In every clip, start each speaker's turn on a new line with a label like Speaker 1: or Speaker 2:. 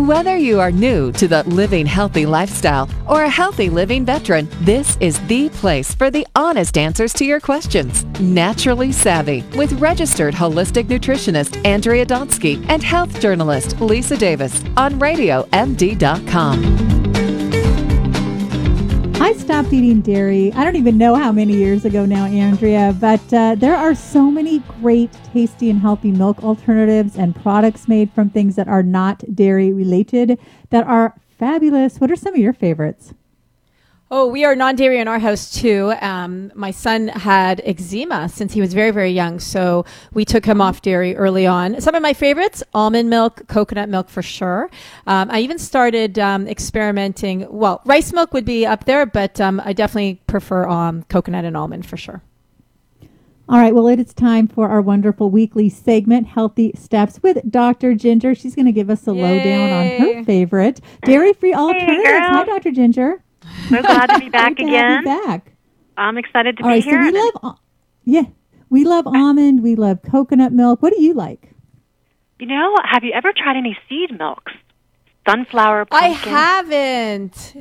Speaker 1: Whether you are new to the living healthy lifestyle or a healthy living veteran, this is the place for the honest answers to your questions. Naturally Savvy with registered holistic nutritionist Andrea Donsky and health journalist Lisa Davis on RadioMD.com.
Speaker 2: I stopped eating dairy, I don't even know how many years ago now, Andrea, but there are so many great, tasty, and healthy milk alternatives and products made from things that are not dairy related that are fabulous. What are some of your favorites?
Speaker 3: Oh, we are non-dairy in our house too. My son had eczema since he was very, very young, so we took him off dairy early on. Some of my favorites, almond milk, coconut milk for sure. I even started experimenting. Well, rice milk would be up there, but I definitely prefer coconut and almond for sure.
Speaker 2: All right, well, it is time for our wonderful weekly segment, Healthy Steps with Dr. Ginger. She's going to give us a lowdown on her favorite dairy-free alternatives. Hi, Dr. Ginger.
Speaker 4: So glad to be back again.
Speaker 2: Back.
Speaker 4: I'm excited to
Speaker 2: All
Speaker 4: be
Speaker 2: right,
Speaker 4: here.
Speaker 2: So we love almond. We love coconut milk. What do you like?
Speaker 4: You know, have you ever tried any seed milks? Sunflower, pumpkin?
Speaker 3: I haven't.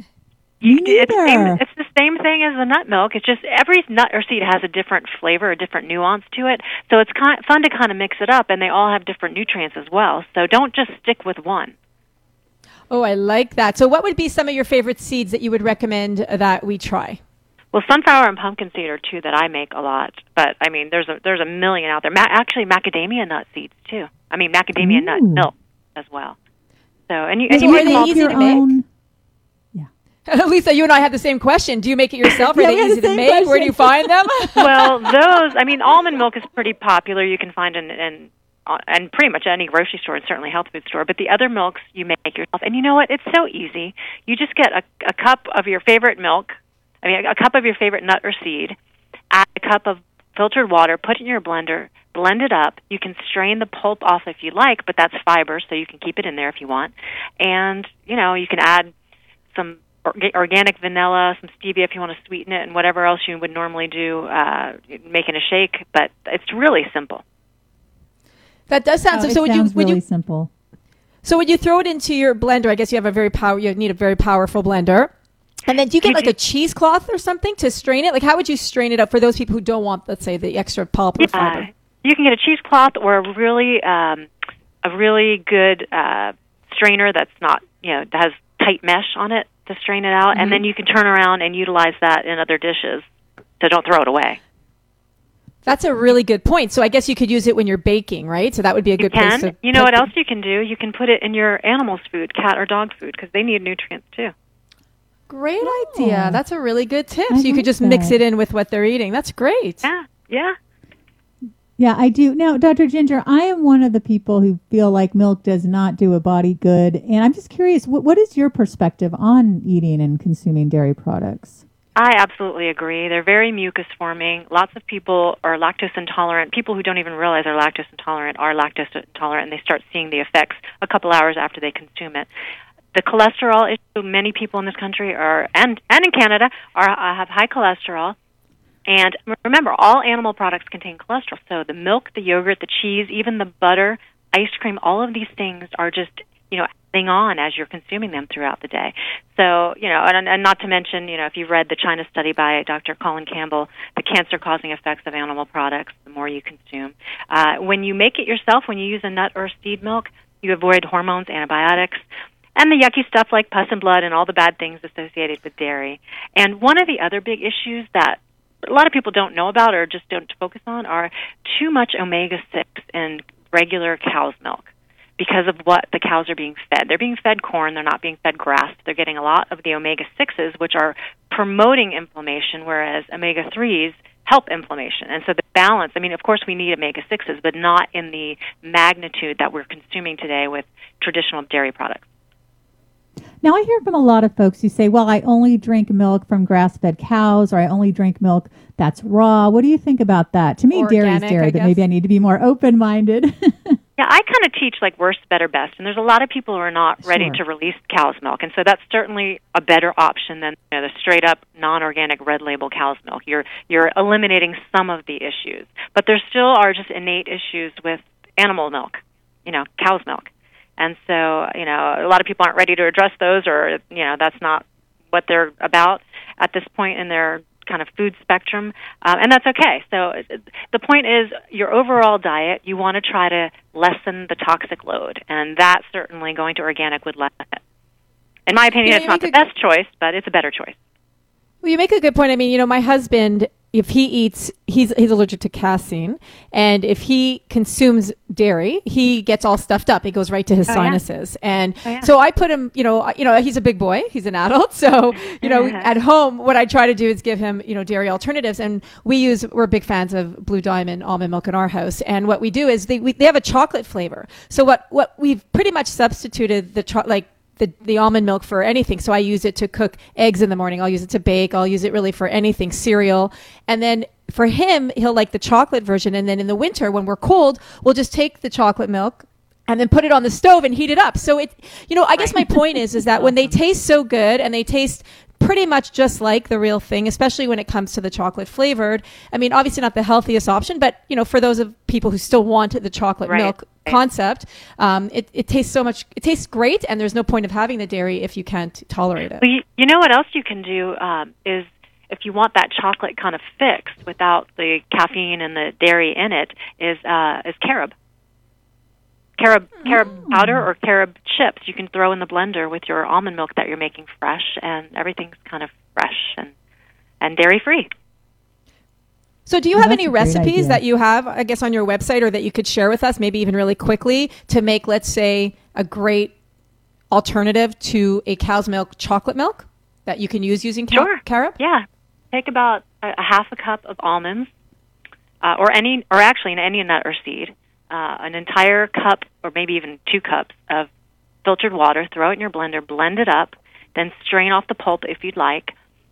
Speaker 4: It's the same thing as the nut milk. It's just every nut or seed has a different flavor, a different nuance to it. So it's fun to kind of mix it up, and they all have different nutrients as well. So don't just stick with one.
Speaker 3: Oh, I like that. So what would be some of your favorite seeds that you would recommend that we try?
Speaker 4: Well, sunflower and pumpkin seed are two that I make a lot. But, I mean, there's a million out there. Actually, macadamia nut seeds, too. I mean, macadamia nut milk as well. So, and you
Speaker 3: are
Speaker 4: make
Speaker 3: they easy to make?
Speaker 2: Yeah.
Speaker 3: Lisa, you and I had the same question. Do you make it yourself? Are they easy to make?
Speaker 2: Question.
Speaker 3: Where do you find them?
Speaker 4: Well, almond milk is pretty popular. You can find in pretty much any grocery store and certainly health food store. But the other milks you make yourself. And you know what? It's so easy. You just get a cup of your favorite milk, a cup of your favorite nut or seed, add a cup of filtered water, put it in your blender, blend it up. You can strain the pulp off if you like, but that's fiber, so you can keep it in there if you want. And, you can add some organic vanilla, some stevia if you want to sweeten it, and whatever else you would normally do making a shake. But it's really simple.
Speaker 3: That does sound
Speaker 2: so. Sounds really simple.
Speaker 3: So when you throw it into your blender, I guess you need a very powerful blender. And then do you get like a cheesecloth or something to strain it? Like how would you strain it up for those people who don't want, let's say, the extra pulp or fiber?
Speaker 4: You can get a cheesecloth or a really good strainer that's not, that has tight mesh on it to strain it out. Mm-hmm. And then you can turn around and utilize that in other dishes. So don't throw it away.
Speaker 3: That's a really good point. So I guess you could use it when you're baking, right? So that would be a good place to...
Speaker 4: You know what else you can do? You can put it in your animal's food, cat or dog food, because they need nutrients too.
Speaker 3: Great idea. That's a really good tip. So you could just mix it in with what they're eating. That's great.
Speaker 4: Yeah.
Speaker 2: Yeah, I do. Now, Dr. Ginger, I am one of the people who feel like milk does not do a body good. And I'm just curious, what is your perspective on eating and consuming dairy products?
Speaker 4: I absolutely agree. They're very mucus-forming. Lots of people are lactose intolerant. People who don't even realize they're lactose intolerant are lactose intolerant, and they start seeing the effects a couple hours after they consume it. The cholesterol issue, many people in this country and in Canada have high cholesterol. And remember, all animal products contain cholesterol. So the milk, the yogurt, the cheese, even the butter, ice cream, all of these things are just adding on as you're consuming them throughout the day. So, and not to mention, if you've read the China study by Dr. Colin Campbell, the cancer-causing effects of animal products, the more you consume. When you make it yourself, when you use a nut or seed milk, you avoid hormones, antibiotics, and the yucky stuff like pus and blood and all the bad things associated with dairy. And one of the other big issues that a lot of people don't know about or just don't focus on are too much omega-6 in regular cow's milk. Because of what the cows are being fed. They're being fed corn. They're not being fed grass. They're getting a lot of the omega-6s, which are promoting inflammation, whereas omega-3s help inflammation. And so the balance, of course we need omega-6s, but not in the magnitude that we're consuming today with traditional dairy products.
Speaker 2: Now, I hear from a lot of folks who say, well, I only drink milk from grass-fed cows, or I only drink milk that's raw. What do you think about that? To me, dairy is dairy, but maybe I need to be more open-minded.
Speaker 4: Yeah, I kind of teach like worst, better, best, and there's a lot of people who are not ready to release cow's milk, and so that's certainly a better option than the straight-up non-organic red label cow's milk. You're eliminating some of the issues, but there still are just innate issues with animal milk, cow's milk. And so, a lot of people aren't ready to address those, or, that's not what they're about at this point in their kind of food spectrum, and that's okay. So the point is, your overall diet, you want to try to lessen the toxic load, and that's certainly going to organic would lessen it. In my opinion, it's not the best choice, but it's a better choice.
Speaker 3: Well, you make a good point. I mean, my husband, if he eats, he's allergic to casein, and if he consumes dairy, he gets all stuffed up. It goes right to his sinuses. And so I put him, he's a big boy, he's an adult. So, at home, what I try to do is give him, dairy alternatives. And we're big fans of Blue Diamond almond milk in our house. And what we do is they have a chocolate flavor. So what we've pretty much substituted the almond milk for anything. So I use it to cook eggs in the morning. I'll use it to bake. I'll use it really for anything, cereal. And then for him, he'll like the chocolate version. And then in the winter, when we're cold, we'll just take the chocolate milk and then put it on the stove and heat it up. So I guess my point is that when they taste so good and they taste pretty much just like the real thing, especially when it comes to the chocolate flavored. I mean, obviously not the healthiest option, but for those of people who still want the chocolate milk concept, it tastes so much. It tastes great, and there's no point of having the dairy if you can't tolerate it.
Speaker 4: Well, you know what else you can do is, if you want that chocolate kind of fixed without the caffeine and the dairy in it, is carob. Carob powder or carob chips you can throw in the blender with your almond milk that you're making fresh, and everything's kind of fresh and dairy-free.
Speaker 3: So do you have any recipes that you have, I guess, on your website, or that you could share with us, maybe even really quickly, to make, let's say, a great alternative to a cow's milk chocolate milk that you can use using carob?
Speaker 4: Yeah. Take about a half a cup of almonds, or any nut or seed, an entire cup or maybe even 2 cups of filtered water, throw it in your blender, blend it up, then strain off the pulp if you'd like.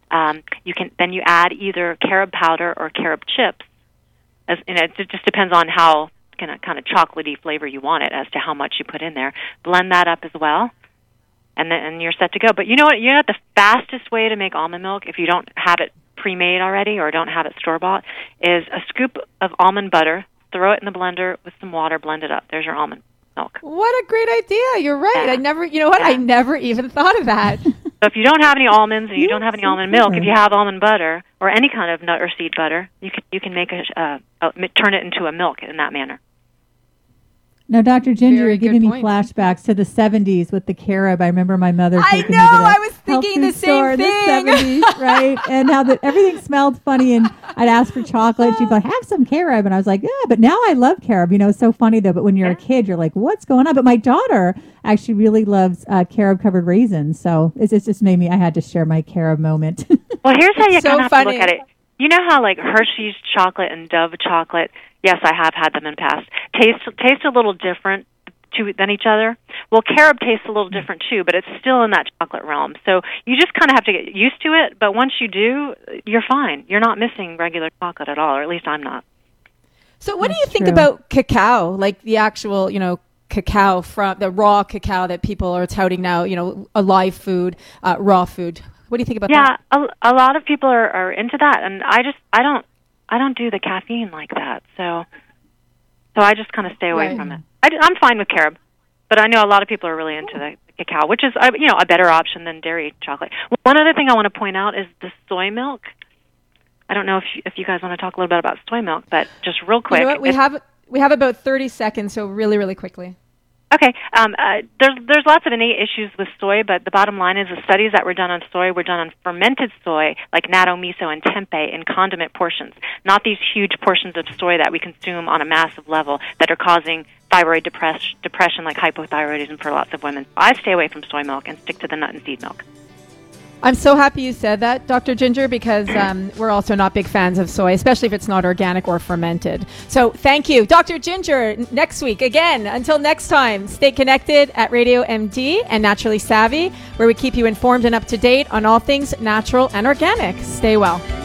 Speaker 4: You add either carob powder or carob chips. It just depends on how kind of chocolatey flavor you want it as to how much you put in there. Blend that up as well, and you're set to go. But you know what? The fastest way to make almond milk, if you don't have it pre-made already or don't have it store-bought, is a scoop of almond butter. Throw it in the blender with some water, blend it up. There's your almond milk.
Speaker 3: What a great idea. You're right.
Speaker 4: Yeah.
Speaker 3: I never even thought of that.
Speaker 4: So if you don't have any almonds and you don't have any almond milk, if you have almond butter or any kind of nut or seed butter, you can make turn it into a milk in that manner.
Speaker 2: Now, Dr. Ginger, you're giving me flashbacks to the 70s with the carob. I remember my mother taking me to the
Speaker 3: I was thinking the same thing.
Speaker 2: The 70s, right? And how everything smelled funny, and I'd ask for chocolate. She'd be like, have some carob. And I was like, yeah, but now I love carob. It's so funny, though. But when you're a kid, you're like, what's going on? But my daughter actually really loves carob-covered raisins. So it just made me, I had to share my carob moment.
Speaker 4: Well, here's how you kind of have to look at it. You know how like Hershey's chocolate and Dove chocolate, yes, I have had them in the past, taste a little different than each other? Well, carob tastes a little different too, but it's still in that chocolate realm. So you just kind of have to get used to it, but once you do, you're fine. You're not missing regular chocolate at all, or at least I'm not.
Speaker 3: So what do you think about cacao, like the actual, cacao from the raw cacao that people are touting now, a live food, raw food? What do you think about that?
Speaker 4: Yeah, a lot of people are into that, and I don't do the caffeine like that, so I just kind of stay away from it. I'm fine with carob, but I know a lot of people are really into the cacao, which is a better option than dairy chocolate. One other thing I want to point out is the soy milk. I don't know if you guys want to talk a little bit about soy milk, but just real quick.
Speaker 3: You know what? We have about 30 seconds, so really, really quickly.
Speaker 4: Okay. There's lots of innate issues with soy, but the bottom line is the studies that were done on soy were done on fermented soy, like natto, miso, and tempeh, in condiment portions, not these huge portions of soy that we consume on a massive level that are causing thyroid depression like hypothyroidism for lots of women. I stay away from soy milk and stick to the nut and seed milk.
Speaker 3: I'm so happy you said that, Dr. Ginger, because we're also not big fans of soy, especially if it's not organic or fermented. So thank you. Dr. Ginger, next week, again, until next time, stay connected at Radio MD and Naturally Savvy, where we keep you informed and up to date on all things natural and organic. Stay well.